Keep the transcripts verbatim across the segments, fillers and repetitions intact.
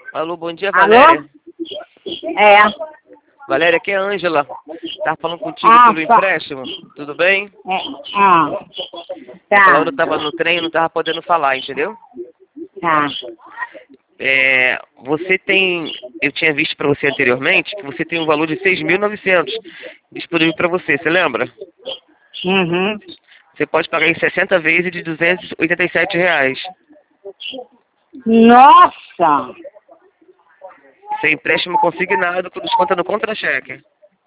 Alô, bom dia, Alô? Valéria. É. Valéria, aqui é a Ângela. Tava falando contigo Ah, pelo tá. empréstimo. Tudo bem? É. Ah, Aquela tá. hora eu tava no trem e não tava podendo falar, entendeu? Tá. É, você tem, eu tinha visto para você anteriormente que você tem um valor de seis mil e novecentos disponível para você, você lembra? Uhum. Você pode pagar em sessenta vezes de duzentos e oitenta e sete reais. Nossa! Isso é empréstimo consignado com desconto no contra-cheque.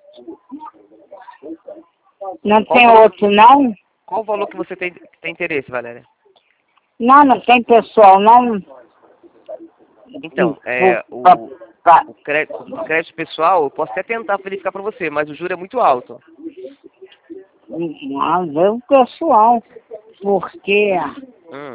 Não Qual tem valor, outro, não? qual o valor que você tem, tem interesse, Valéria? Não, não tem pessoal, não. Então, é, o, Pa- pa- o, crédito, o crédito pessoal, eu posso até tentar verificar para você, mas o juro é muito alto. Mas é o pessoal, porque Hum.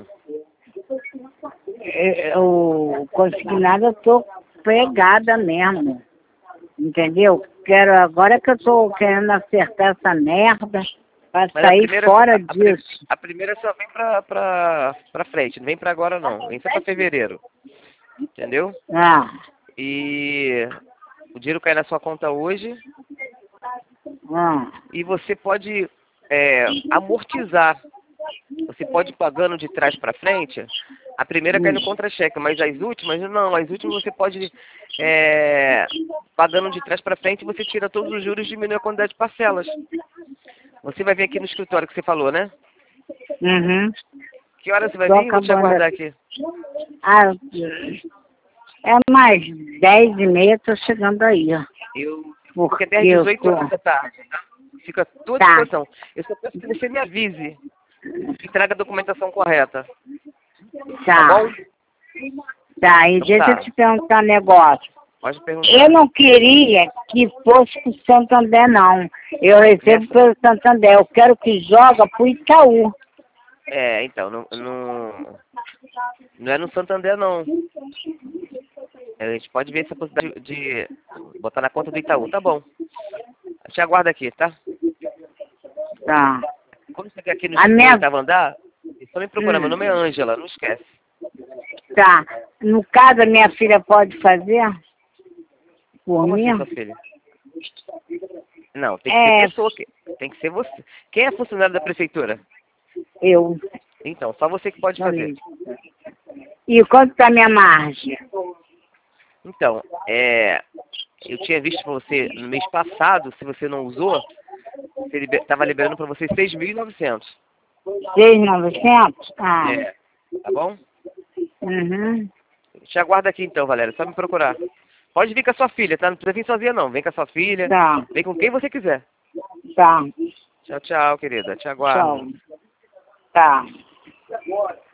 é, o consignado eu tô pegada mesmo, entendeu? Quero, agora que eu tô querendo acertar essa merda pra Mas a sair primeira, fora a, a, pri- disso. a primeira só vem pra, pra, pra frente, não vem pra agora não, vem só pra fevereiro, entendeu? Ah, E o dinheiro cai na sua conta hoje ah, e você pode é, amortizar. Você pode ir pagando de trás para frente. A primeira cai hum. no contra-cheque, mas as últimas, não. As últimas você pode, é, pagando de trás para frente, você tira todos os juros e diminui a quantidade de parcelas. Você vai vir aqui no escritório que você falou, né? Uhum. Que hora você vai Tô vir? Eu vou te acabando. aguardar aqui. Ah, é mais dez e meia, tô chegando aí, ó. Eu fico Porque até às eu dezoito tô... horas da tarde, tá? Fica à tua Tá, disposição. Eu só peço que você me avise e traga a documentação correta. Tá tá, bom? tá. E Então deixa eu tá. te perguntar um negócio. Pode Eu perguntar. não queria que fosse pro Santander, não. Eu recebo Nessa... pelo Santander. Eu quero que joga pro Itaú. É, então, não, não, não é no Santander, não. A gente pode ver essa possibilidade de botar na conta do Itaú. Tá bom. Eu te aguardo aqui, tá? Tá. Quando você chegar aqui no, A no minha... oitavo andar, só me procurar. Meu Hum, nome é Ângela, não esquece. tá. No caso, a minha filha pode fazer por Como mim? assim, sua filha? Não, tem que ser É, pessoa. Que, tem que ser você. Quem é funcionário da prefeitura? eu. Então, só você que pode fazer. E quanto tá a minha margem? Então, é, eu tinha visto para você no mês passado, se você não usou, você estava liberando para você seis mil e novecentos. seis mil e novecentos? Ah. É, tá bom? Uhum. Te aguardo aqui então, Valéria, só me procurar. Pode vir com a sua filha, tá? Não precisa vir sozinha não, vem com a sua filha, Tá, vem com quem você quiser. tá. Tchau, tchau, querida, te Tchau. aguardo. Tá.